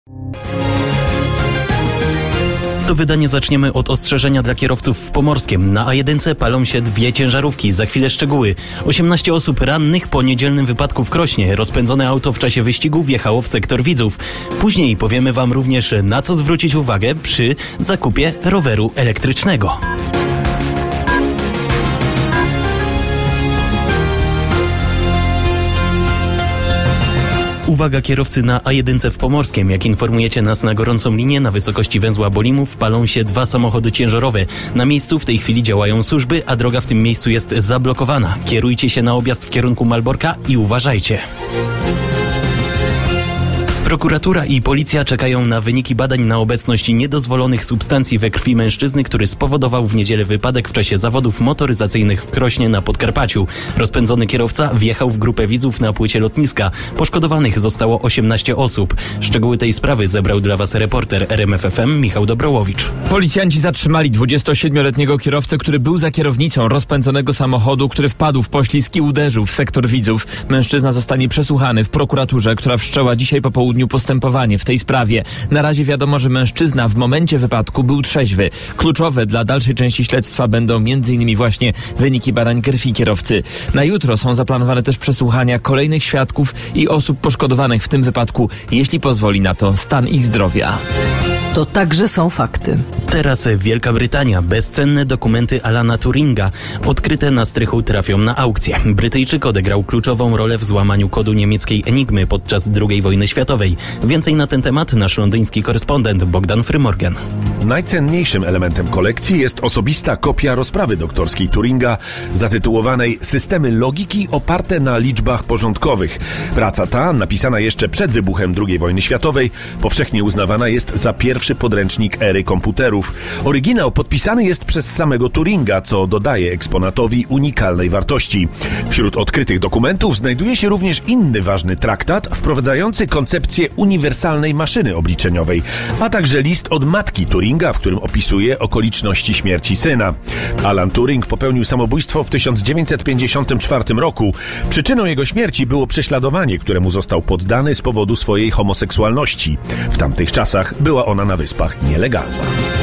To wydanie zaczniemy od ostrzeżenia dla kierowców w Pomorskiem. Na A1 palą się 2 ciężarówki. Za chwilę szczegóły. 18 osób rannych po niedzielnym wypadku w Krośnie. Rozpędzone auto w czasie wyścigu wjechało w sektor Widzów. Później powiemy Wam również, na co zwrócić uwagę przy zakupie roweru elektrycznego. Uwaga kierowcy na A1 w Pomorskiem. Jak informujecie nas na gorącą linię, na wysokości węzła Bolimów palą się 2 samochody ciężarowe. Na miejscu w tej chwili działają służby, a droga w tym miejscu jest zablokowana. Kierujcie się na objazd w kierunku Malborka i uważajcie. Prokuratura i policja czekają na wyniki badań na obecność niedozwolonych substancji we krwi mężczyzny, który spowodował w niedzielę wypadek w czasie zawodów motoryzacyjnych w Krośnie na Podkarpaciu. Rozpędzony kierowca wjechał w grupę widzów na płycie lotniska. Poszkodowanych zostało 18 osób. Szczegóły tej sprawy zebrał dla Was reporter RMF FM Michał Dobrołowicz. Policjanci zatrzymali 27-letniego kierowcę, który był za kierownicą rozpędzonego samochodu, który wpadł w poślizg i uderzył w sektor Widzów. Mężczyzna zostanie przesłuchany w prokuraturze, która wszczęła dzisiaj po południu postępowanie w tej sprawie. Na razie wiadomo, że mężczyzna w momencie wypadku był trzeźwy. Kluczowe dla dalszej części śledztwa będą m.in. właśnie wyniki badań krwi kierowcy. Na jutro są zaplanowane też przesłuchania kolejnych świadków i osób poszkodowanych w tym wypadku, jeśli pozwoli na to stan ich zdrowia. To także są fakty. Teraz Wielka Brytania. Bezcenne dokumenty Alana Turinga odkryte na strychu trafią na aukcję. Brytyjczyk odegrał kluczową rolę w złamaniu kodu niemieckiej Enigmy podczas II wojny światowej. Więcej na ten temat nasz londyński korespondent Bogdan Frymorgan. Najcenniejszym elementem kolekcji jest osobista kopia rozprawy doktorskiej Turinga zatytułowanej Systemy logiki oparte na liczbach porządkowych. Praca ta, napisana jeszcze przed wybuchem II wojny światowej, powszechnie uznawana jest za pierwszy podręcznik ery komputerów. Oryginał podpisany jest przez samego Turinga, co dodaje eksponatowi unikalnej wartości. Wśród odkrytych dokumentów znajduje się również inny ważny traktat wprowadzający koncepcję uniwersalnej maszyny obliczeniowej, a także list od matki Turinga, w którym opisuje okoliczności śmierci syna. Alan Turing popełnił samobójstwo w 1954 roku. Przyczyną jego śmierci było prześladowanie, któremu został poddany z powodu swojej homoseksualności. W tamtych czasach była ona na Wyspach nielegalna.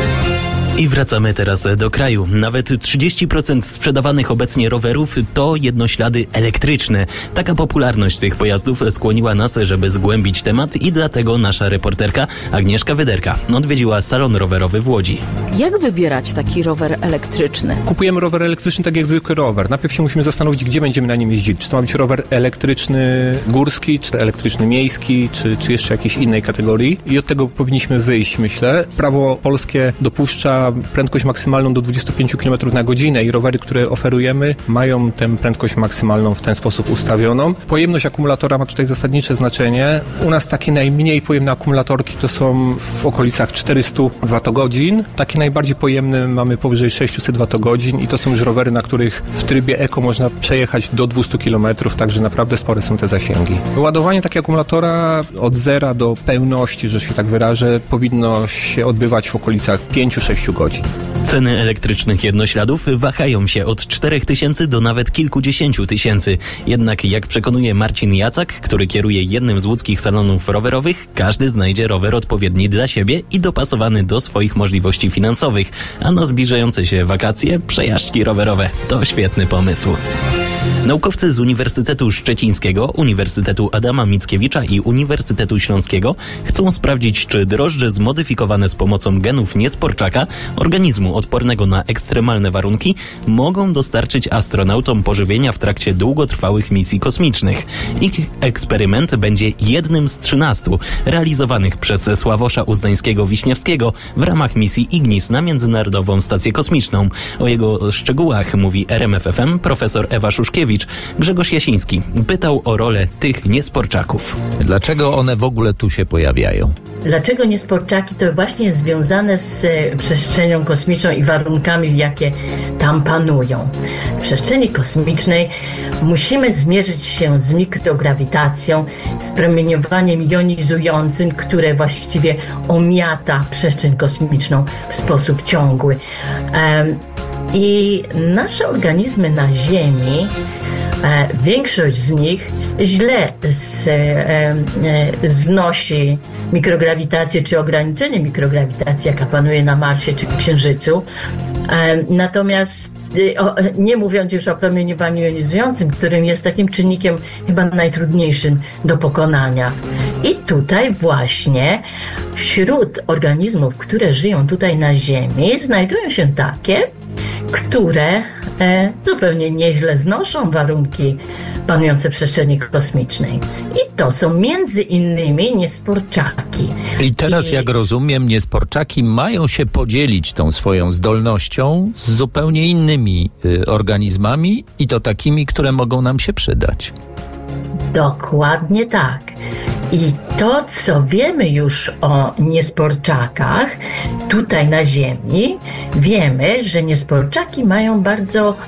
I wracamy teraz do kraju. Nawet 30% sprzedawanych obecnie rowerów to jednoślady elektryczne. Taka popularność tych pojazdów skłoniła nas, żeby zgłębić temat i dlatego nasza reporterka Agnieszka Wyderka odwiedziła salon rowerowy w Łodzi. Jak wybierać taki rower elektryczny? Kupujemy rower elektryczny tak jak zwykły rower. Najpierw się musimy zastanowić, gdzie będziemy na nim jeździć. Czy to ma być rower elektryczny górski, czy elektryczny miejski, czy jeszcze jakiejś innej kategorii. I od tego powinniśmy wyjść, myślę. Prawo polskie dopuszcza prędkość maksymalną do 25 km na godzinę i rowery, które oferujemy, mają tę prędkość maksymalną w ten sposób ustawioną. Pojemność akumulatora ma tutaj zasadnicze znaczenie. U nas takie najmniej pojemne akumulatorki to są w okolicach 400 Wh. Takie najbardziej pojemne mamy powyżej 600 Wh i to są już rowery, na których w trybie eko można przejechać do 200 km, także naprawdę spore są te zasięgi. Ładowanie takiego akumulatora od zera do pełności, że się tak wyrażę, powinno się odbywać w okolicach 5-6 godzin. Ceny elektrycznych jednośladów wahają się od 4 000 do nawet kilkudziesięciu tysięcy. Jednak jak przekonuje Marcin Jacak, który kieruje jednym z łódzkich salonów rowerowych, każdy znajdzie rower odpowiedni dla siebie i dopasowany do swoich możliwości finansowych. A na zbliżające się wakacje przejażdżki rowerowe to świetny pomysł. Naukowcy z Uniwersytetu Szczecińskiego, Uniwersytetu Adama Mickiewicza i Uniwersytetu Śląskiego chcą sprawdzić, czy drożdże zmodyfikowane z pomocą genów niesporczaka, organizmu odpornego na ekstremalne warunki, mogą dostarczyć astronautom pożywienia w trakcie długotrwałych misji kosmicznych. Ich eksperyment będzie jednym z 13 realizowanych przez Sławosza Uznańskiego-Wiśniewskiego w ramach misji Ignis na Międzynarodową Stację Kosmiczną. O jego szczegółach mówi RMF FM profesor Ewa Szuszkiewicz. Grzegorz Jasiński pytał o rolę tych niesporczaków. Dlaczego one w ogóle tu się pojawiają? Dlaczego niesporczaki? To właśnie jest związane z przestrzenią kosmiczną i warunkami, jakie tam panują. W przestrzeni kosmicznej musimy zmierzyć się z mikrograwitacją, z promieniowaniem jonizującym, które właściwie omiata przestrzeń kosmiczną w sposób ciągły. I nasze organizmy na Ziemi Większość z nich źle znosi mikrograwitację czy ograniczenie mikrograwitacji, jaka panuje na Marsie czy Księżycu. Natomiast nie mówiąc już o promieniowaniu jonizującym, którym jest takim czynnikiem chyba najtrudniejszym do pokonania. I tutaj właśnie wśród organizmów, które żyją tutaj na Ziemi, znajdują się takie, które zupełnie nieźle znoszą warunki panujące w przestrzeni kosmicznej. I to są między innymi niesporczaki. I teraz, jak rozumiem, niesporczaki mają się podzielić tą swoją zdolnością z zupełnie innymi organizmami i to takimi, które mogą nam się przydać. Dokładnie tak. I to, co wiemy już o niesporczakach tutaj na Ziemi, wiemy, że niesporczaki mają bardzo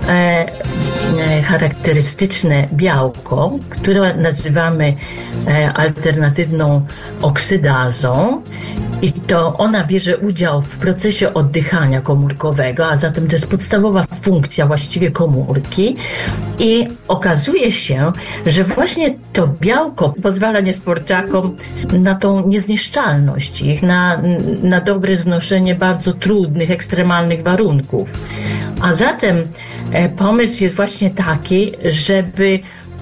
charakterystyczne białko, które nazywamy alternatywną oksydazą. I to ona bierze udział w procesie oddychania komórkowego, a zatem to jest podstawowa funkcja właściwie komórki. I okazuje się, że właśnie to białko pozwala niesporczakom na tą niezniszczalność ich, na dobre znoszenie bardzo trudnych, ekstremalnych warunków. A zatem pomysł jest właśnie taki, żeby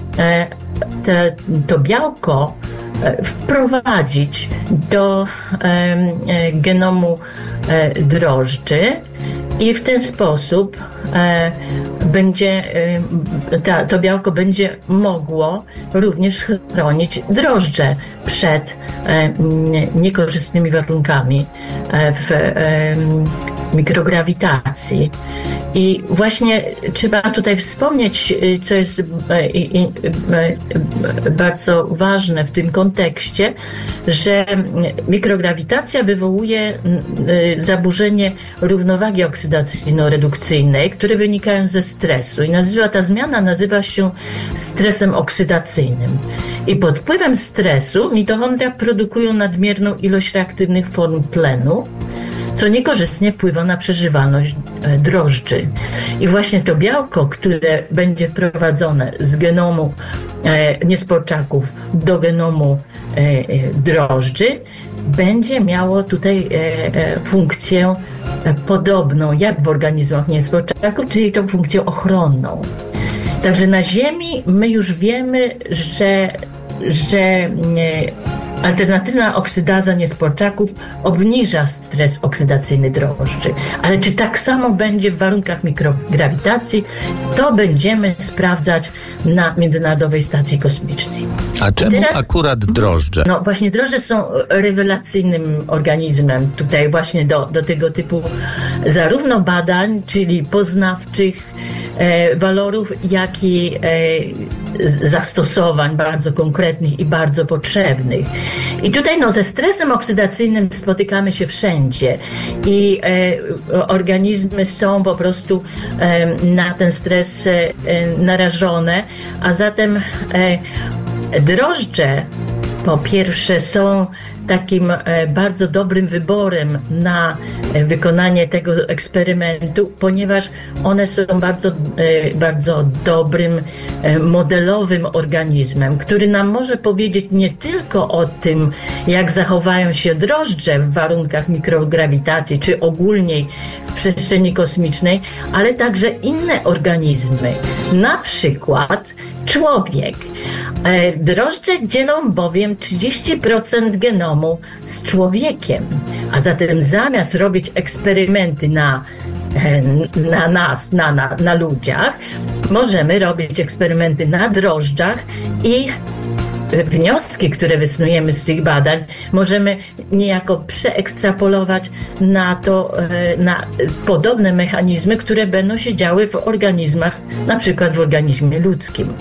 to białko wprowadzić do genomu drożdży i w ten sposób to białko będzie mogło również chronić drożdże przed niekorzystnymi warunkami w mikrograwitacji. I właśnie trzeba tutaj wspomnieć, co jest bardzo ważne w tym kontekście, że mikrograwitacja wywołuje zaburzenie równowagi oksydacyjno-redukcyjnej, które wynikają ze stresu. I ta zmiana nazywa się stresem oksydacyjnym. I pod wpływem stresu mitochondria produkują nadmierną ilość reaktywnych form tlenu, co niekorzystnie wpływa na przeżywalność drożdży. I właśnie to białko, które będzie wprowadzone z genomu niesporczaków do genomu drożdży, będzie miało tutaj funkcję podobną jak w organizmach niesporczaków, czyli tą funkcję ochronną. Także na Ziemi my już wiemy, że alternatywna oksydaza niesporczaków obniża stres oksydacyjny drożdży. Ale czy tak samo będzie w warunkach mikrograwitacji, to będziemy sprawdzać na Międzynarodowej Stacji Kosmicznej. A czemu akurat drożdże? No właśnie drożdże są rewelacyjnym organizmem tutaj właśnie do tego typu zarówno badań, czyli poznawczych walorów, jak i zastosowań bardzo konkretnych i bardzo potrzebnych. I tutaj ze stresem oksydacyjnym spotykamy się wszędzie i organizmy są po prostu na ten stres narażone, a zatem drożdże po pierwsze są takim bardzo dobrym wyborem na wykonanie tego eksperymentu, ponieważ one są bardzo dobrym modelowym organizmem, który nam może powiedzieć nie tylko o tym, jak zachowają się drożdże w warunkach mikrograwitacji, czy ogólnie w przestrzeni kosmicznej, ale także inne organizmy, na przykład człowiek. Drożdże dzielą bowiem 30% genomu z człowiekiem, a zatem zamiast robić eksperymenty na nas, na ludziach, możemy robić eksperymenty na drożdżach i wnioski, które wysnujemy z tych badań, możemy niejako przeekstrapolować na podobne mechanizmy, które będą się działy w organizmach, na przykład w organizmie ludzkim.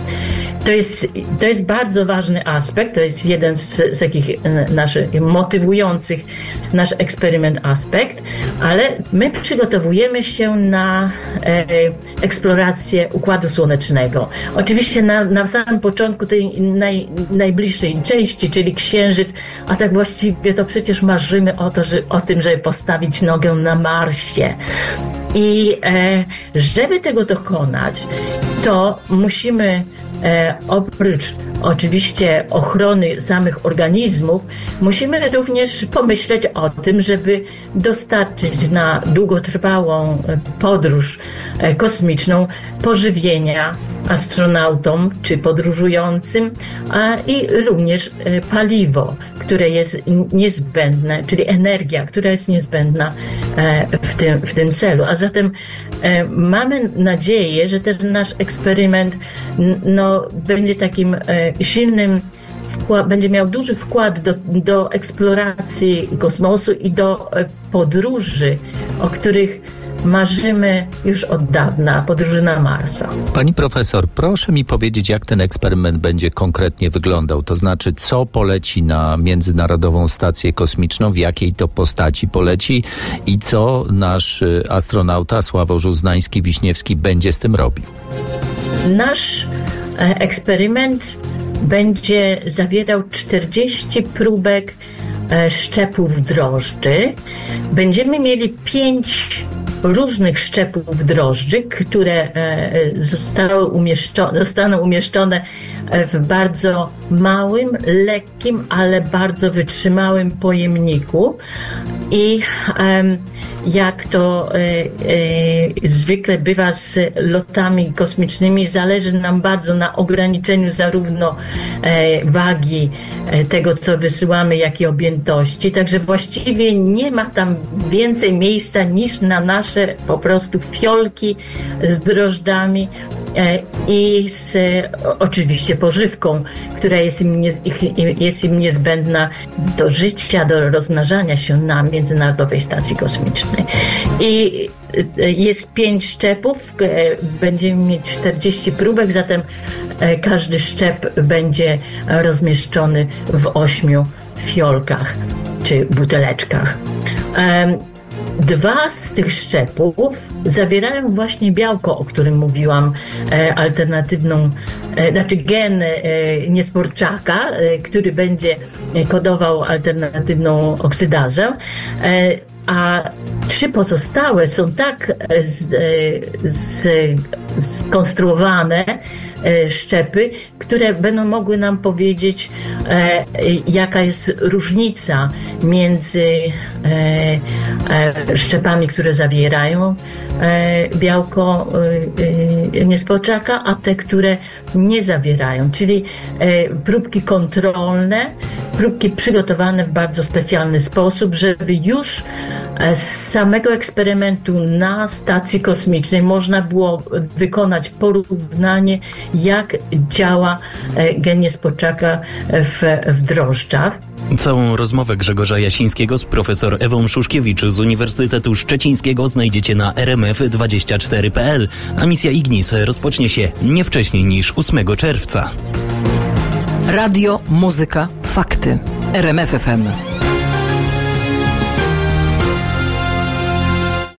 To jest bardzo ważny aspekt, to jest jeden z takich naszych motywujących nasz eksperyment aspekt, ale my przygotowujemy się na eksplorację Układu Słonecznego. Oczywiście na samym początku tej najbliższej części, czyli Księżyc, a tak właściwie to przecież marzymy o tym, żeby postawić nogę na Marsie. I żeby tego dokonać, to musimy oprócz oczywiście ochrony samych organizmów, musimy również pomyśleć o tym, żeby dostarczyć na długotrwałą podróż kosmiczną pożywienia astronautom czy podróżującym, i również paliwo, które jest niezbędne, czyli energia, która jest niezbędna w tym celu. A zatem mamy nadzieję, że też nasz eksperyment będzie takim silnym będzie miał duży wkład do eksploracji kosmosu i do podróży, o których marzymy już od dawna, podróży na Marsa. Pani profesor, proszę mi powiedzieć, jak ten eksperyment będzie konkretnie wyglądał. To znaczy, co poleci na Międzynarodową Stację Kosmiczną, w jakiej to postaci poleci i co nasz astronauta Sławosz Uznański-Wiśniewski będzie z tym robił? Nasz eksperyment będzie zawierał 40 próbek szczepów drożdży. Będziemy mieli 5 różnych szczepów drożdży, które zostaną umieszczone w bardzo małym, lekkim, ale bardzo wytrzymałym pojemniku. I jak to zwykle bywa z lotami kosmicznymi, zależy nam bardzo na ograniczeniu zarówno wagi tego, co wysyłamy, jak i objętości. Także właściwie nie ma tam więcej miejsca niż na nasze po prostu fiolki z drożdżami i z oczywiście pożywką, która jest im niezbędna do życia, do rozmnażania się na Międzynarodowej Stacji Kosmicznej. I jest 5 szczepów, będziemy mieć 40 próbek, zatem każdy szczep będzie rozmieszczony w 8 fiolkach czy buteleczkach. 2 z tych szczepów zawierają właśnie białko, o którym mówiłam, gen niesporczaka, który będzie kodował alternatywną oksydazę, a 3 pozostałe są tak skonstruowane szczepy, które będą mogły nam powiedzieć, jaka jest różnica między szczepami, które zawierają białko niespodziaka, a te, które nie zawierają, czyli próbki kontrolne, próbki przygotowane w bardzo specjalny sposób, żeby już z samego eksperymentu na stacji kosmicznej można było wykonać porównanie, jak działa gen niespodziaka w drożdżach. Całą rozmowę Grzegorza Jasińskiego z profesor Ewą Szuszkiewicz z Uniwersytetu Szczecińskiego znajdziecie na rmf24.pl, a misja Ignis rozpocznie się nie wcześniej niż 8 czerwca. Radio, muzyka, fakty. RMF FM.